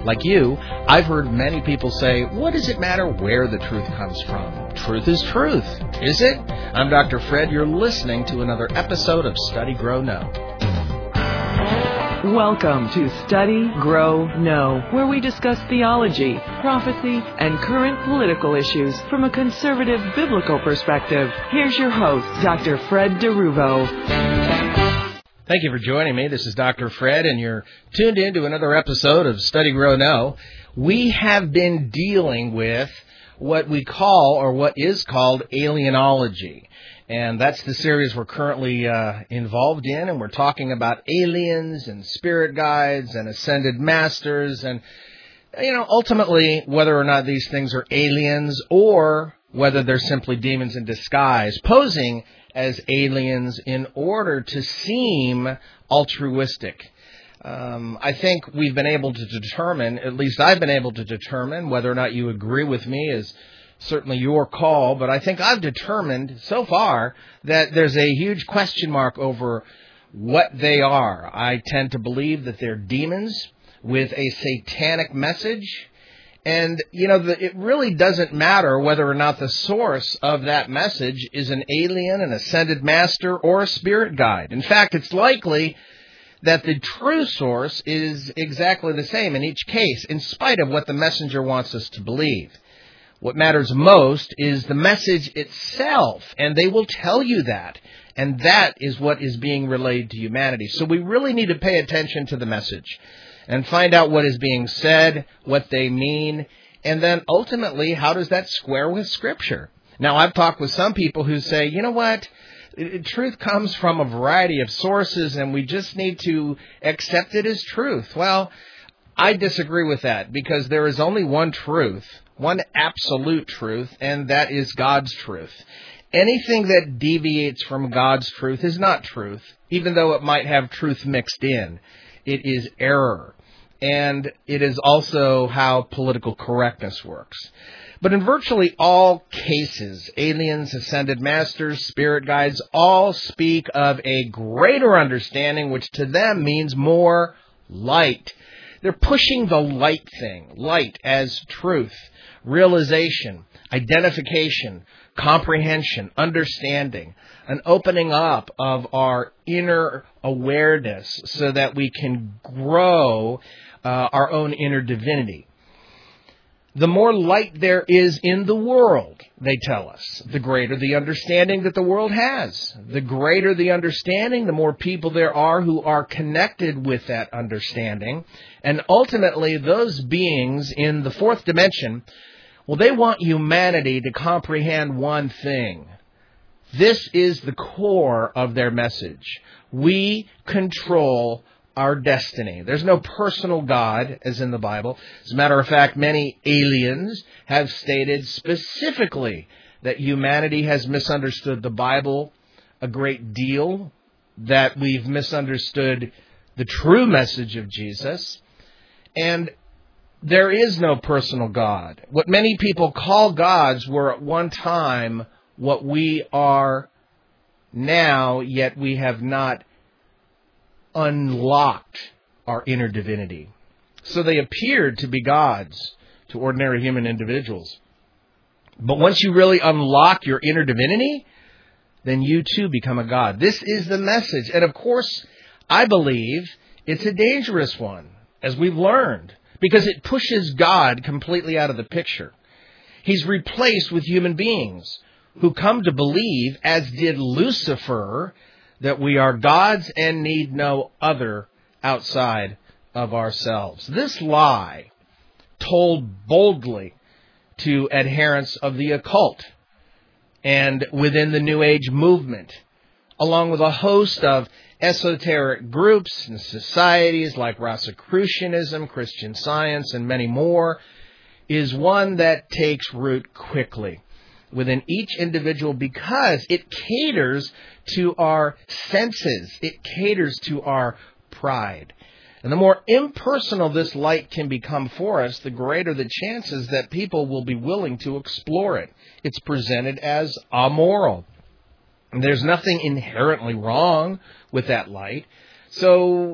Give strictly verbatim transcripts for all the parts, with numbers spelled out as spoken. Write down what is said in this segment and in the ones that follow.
Like you, I've heard many people say, what does it matter where the truth comes from? Truth is truth, is it? I'm Doctor Fred. You're listening to another episode of Study, Grow, Know. Welcome to Study, Grow, Know, where we discuss theology, prophecy, and current political issues from a conservative biblical perspective. Here's your host, Doctor Fred DeRuvo. Thank you for joining me. This is Doctor Fred, and you're tuned in to another episode of Study, Grow, Know. We have been dealing with what we call, or what is called, alienology. And that's the series we're currently uh, involved in, and we're talking about aliens and spirit guides and ascended masters and, you know, ultimately whether or not these things are aliens or whether they're simply demons in disguise, posing as aliens in order to seem altruistic. Um, I think we've been able to determine, at least I've been able to determine, whether or not you agree with me is certainly your call, but I think I've determined so far that there's a huge question mark over what they are. I tend to believe that they're demons with a satanic message. And, you know, the, it really doesn't matter whether or not the source of that message is an alien, an ascended master, or a spirit guide. In fact, it's likely that the true source is exactly the same in each case, in spite of what the messenger wants us to believe. What matters most is the message itself, and they will tell you that. And that is what is being relayed to humanity. So we really need to pay attention to the message and find out what is being said, what they mean, and then ultimately, how does that square with Scripture? Now, I've talked with some people who say, you know what, truth comes from a variety of sources, and we just need to accept it as truth. Well, I disagree with that, because there is only one truth, one absolute truth, and that is God's truth. Anything that deviates from God's truth is not truth, even though it might have truth mixed in. It is error, and it is also how political correctness works. But in virtually all cases, aliens, ascended masters, spirit guides all speak of a greater understanding, which to them means more light. They're pushing the light thing, light as truth, realization, identification, comprehension, understanding, an opening up of our inner awareness so that we can grow uh, our own inner divinity. The more light there is in the world, they tell us, the greater the understanding that the world has. The greater the understanding, the more people there are who are connected with that understanding. And ultimately, those beings in the fourth dimension, well, they want humanity to comprehend one thing. This is the core of their message. We control our destiny. There's no personal God, as in the Bible. As a matter of fact, many aliens have stated specifically that humanity has misunderstood the Bible a great deal, that we've misunderstood the true message of Jesus, and there is no personal God. What many people call gods were at one time what we are now, yet we have not unlocked our inner divinity. So they appeared to be gods to ordinary human individuals. But once you really unlock your inner divinity, then you too become a god. This is the message. And of course, I believe it's a dangerous one, as we've learned, because it pushes God completely out of the picture. He's replaced with human beings who come to believe, as did Lucifer, that we are gods and need no other outside of ourselves. This lie, told boldly to adherents of the occult and within the New Age movement, along with a host of esoteric groups and societies like Rosicrucianism, Christian Science, and many more, is one that takes root quickly within each individual because it caters to our senses. It caters to our pride. And the more impersonal this light can become for us, the greater the chances that people will be willing to explore it. It's presented as amoral. And there's nothing inherently wrong with that light. So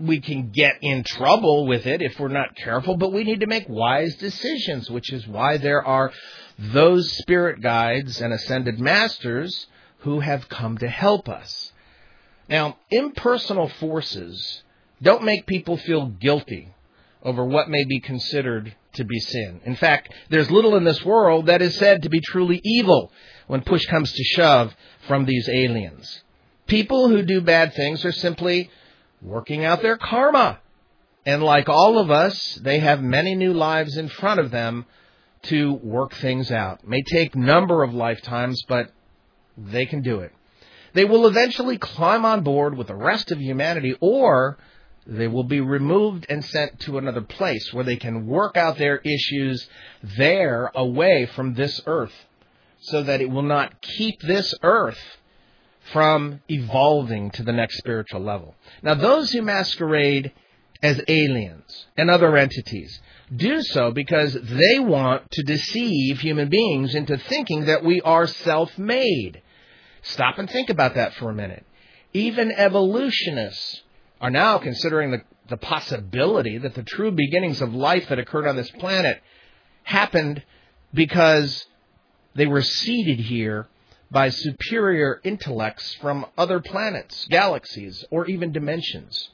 we can get in trouble with it if we're not careful, but we need to make wise decisions, which is why there are those spirit guides and ascended masters who have come to help us. Now, impersonal forces don't make people feel guilty over what may be considered to be sin. In fact, there's little in this world that is said to be truly evil when push comes to shove from these aliens. People who do bad things are simply working out their karma. And like all of us, they have many new lives in front of them to work things out. It may take a number of lifetimes, but they can do it. They will eventually climb on board with the rest of humanity, or they will be removed and sent to another place where they can work out their issues there away from this earth, so that it will not keep this earth from evolving to the next spiritual level. Now, those who masquerade as aliens and other entities do so because they want to deceive human beings into thinking that we are self-made. Stop and think about that for a minute. Even evolutionists are now considering the, the possibility that the true beginnings of life that occurred on this planet happened because they were seeded here by superior intellects from other planets, galaxies, or even dimensions.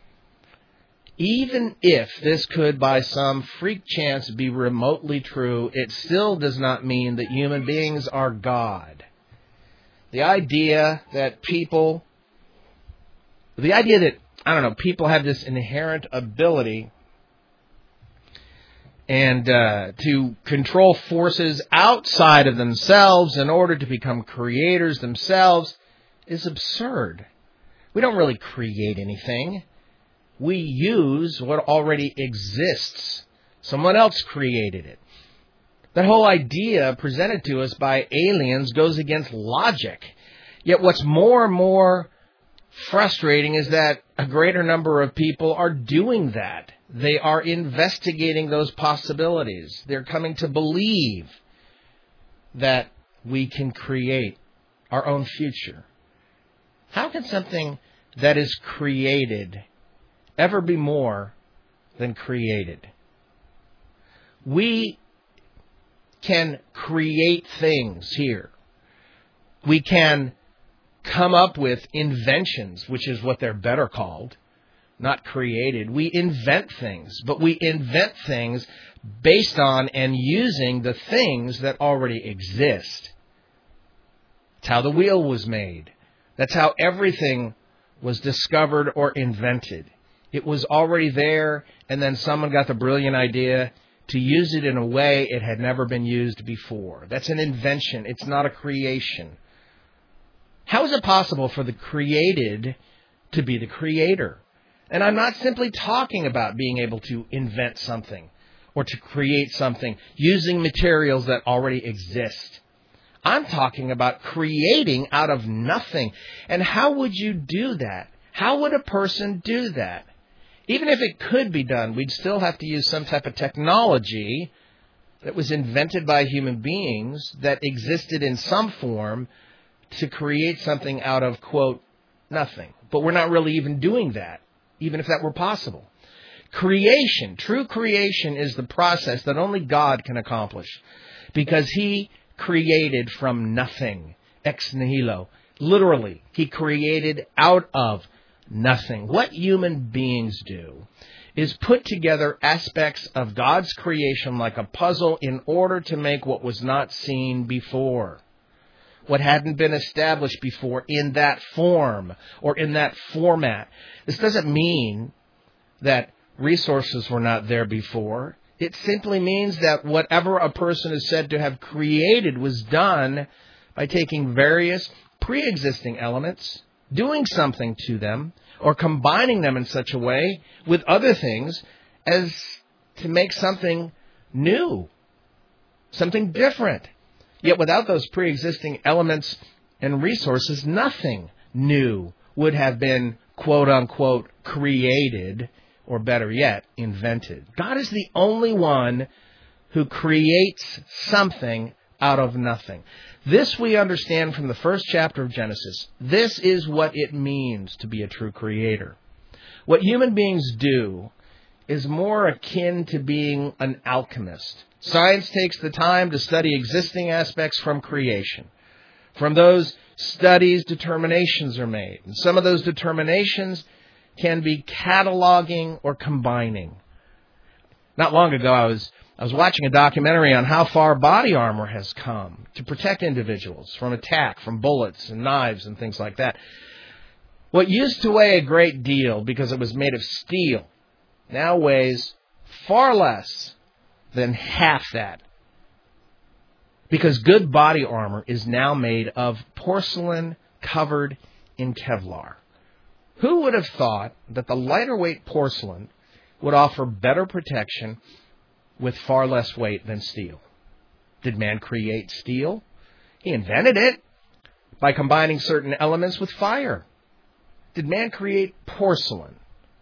Even if this could, by some freak chance, be remotely true, it still does not mean that human beings are God. The idea that people, the idea that, I don't know, people have this inherent ability and uh, to control forces outside of themselves in order to become creators themselves is absurd. We don't really create anything. We use what already exists. Someone else created it. That whole idea presented to us by aliens goes against logic. Yet what's more and more frustrating is that a greater number of people are doing that. They are investigating those possibilities. They're coming to believe that we can create our own future. How can something that is created ever be more than created? We can create things here. We can come up with inventions, which is what they're better called. Not created. We invent things, but we invent things based on and using the things that already exist. That's how the wheel was made. That's how everything was discovered or invented. It was already there, and then someone got the brilliant idea to use it in a way it had never been used before. That's an invention. It's not a creation. How is it possible for the created to be the creator? And I'm not simply talking about being able to invent something or to create something using materials that already exist. I'm talking about creating out of nothing. And how would you do that? How would a person do that? Even if it could be done, we'd still have to use some type of technology that was invented by human beings that existed in some form to create something out of, quote, nothing. But we're not really even doing that, even if that were possible. Creation, true creation, is the process that only God can accomplish because He created from nothing, ex nihilo. Literally, He created out of nothing. What human beings do is put together aspects of God's creation like a puzzle in order to make what was not seen before, what hadn't been established before in that form or in that format. This doesn't mean that resources were not there before. It simply means that whatever a person is said to have created was done by taking various pre-existing elements, doing something to them, or combining them in such a way with other things as to make something new, something different. Yet without those pre-existing elements and resources, nothing new would have been, quote-unquote, created, or better yet, invented. God is the only one who creates something out of nothing. This we understand from the first chapter of Genesis. This is what it means to be a true creator. What human beings do is more akin to being an alchemist. Science takes the time to study existing aspects from creation. From those studies, determinations are made. And some of those determinations can be cataloging or combining. Not long ago, I was I was watching a documentary on how far body armor has come to protect individuals from attack, from bullets and knives and things like that. What used to weigh a great deal because it was made of steel now weighs far less than half that. Because good body armor is now made of porcelain covered in Kevlar. Who would have thought that the lighter weight porcelain would offer better protection with far less weight than steel? Did man create steel? He invented it by combining certain elements with fire. Did man create porcelain?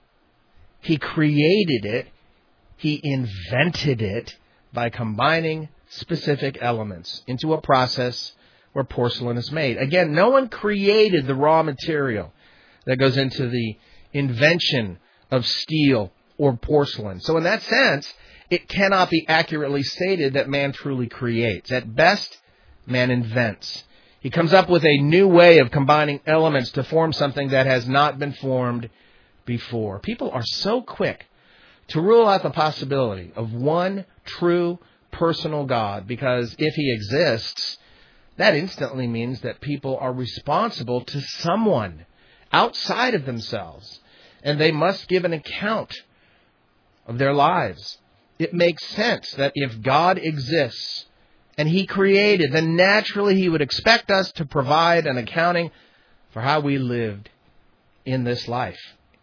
He created it. He invented it by combining specific elements into a process where porcelain is made. Again, no one created the raw material that goes into the invention of steel or porcelain. So in that sense, it cannot be accurately stated that man truly creates. At best, man invents. He comes up with a new way of combining elements to form something that has not been formed before. People are so quick to rule out the possibility of one true personal God, because if he exists, that instantly means that people are responsible to someone outside of themselves, and they must give an account of their lives. It makes sense that if God exists and he created, then naturally he would expect us to provide an accounting for how we lived in this life.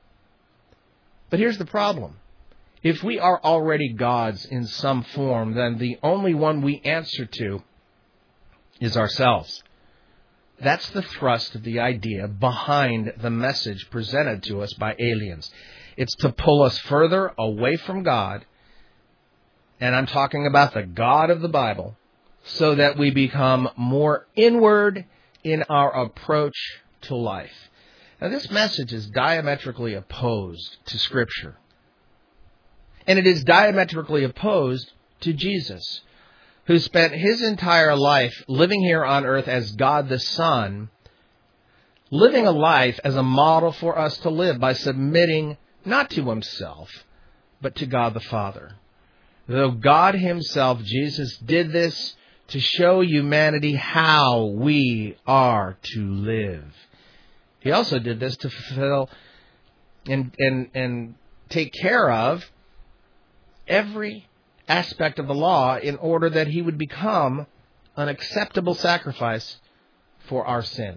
But here's the problem. If we are already gods in some form, then the only one we answer to is ourselves. That's the thrust of the idea behind the message presented to us by aliens. It's to pull us further away from God, and I'm talking about the God of the Bible, so that we become more inward in our approach to life. Now, this message is diametrically opposed to Scripture. And it is diametrically opposed to Jesus, who spent his entire life living here on earth as God the Son, living a life as a model for us to live by submitting not to himself, but to God the Father. Though God himself, Jesus, did this to show humanity how we are to live. He also did this to fulfill and, and, and take care of every aspect of the law in order that he would become an acceptable sacrifice for our sin.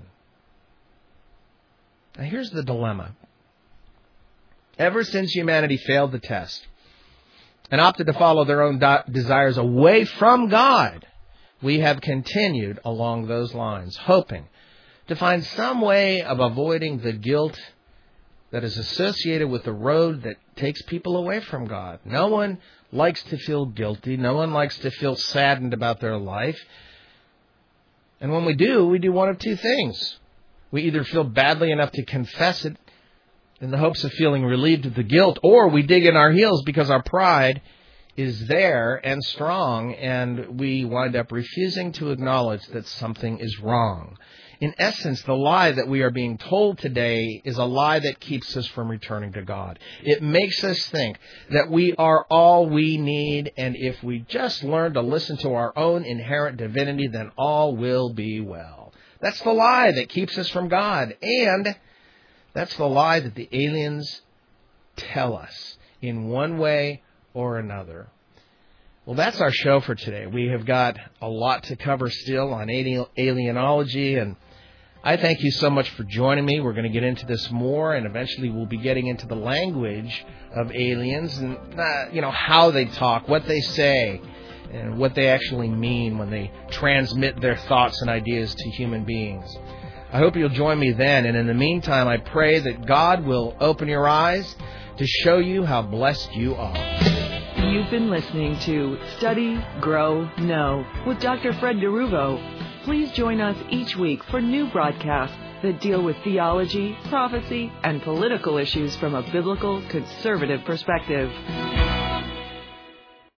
Now here's the dilemma. Ever since humanity failed the test and opted to follow their own do- desires away from God, we have continued along those lines, hoping to find some way of avoiding the guilt that is associated with the road that takes people away from God. No one likes to feel guilty. No one likes to feel saddened about their life. And when we do, we do one of two things. We either feel badly enough to confess it in the hopes of feeling relieved of the guilt, or we dig in our heels because our pride is there and strong, and we wind up refusing to acknowledge that something is wrong. In essence, the lie that we are being told today is a lie that keeps us from returning to God. It makes us think that we are all we need, and if we just learn to listen to our own inherent divinity, then all will be well. That's the lie that keeps us from God, and that's the lie that the aliens tell us in one way or another. Well, that's our show for today. We have got a lot to cover still on alienology, and I thank you so much for joining me. We're going to get into this more, and eventually we'll be getting into the language of aliens and, uh, you know, how they talk, what they say, and what they actually mean when they transmit their thoughts and ideas to human beings. I hope you'll join me then, and in the meantime, I pray that God will open your eyes to show you how blessed you are. You've been listening to Study, Grow, Know with Doctor Fred DeRuvo. Please join us each week for new broadcasts that deal with theology, prophecy, and political issues from a biblical conservative perspective.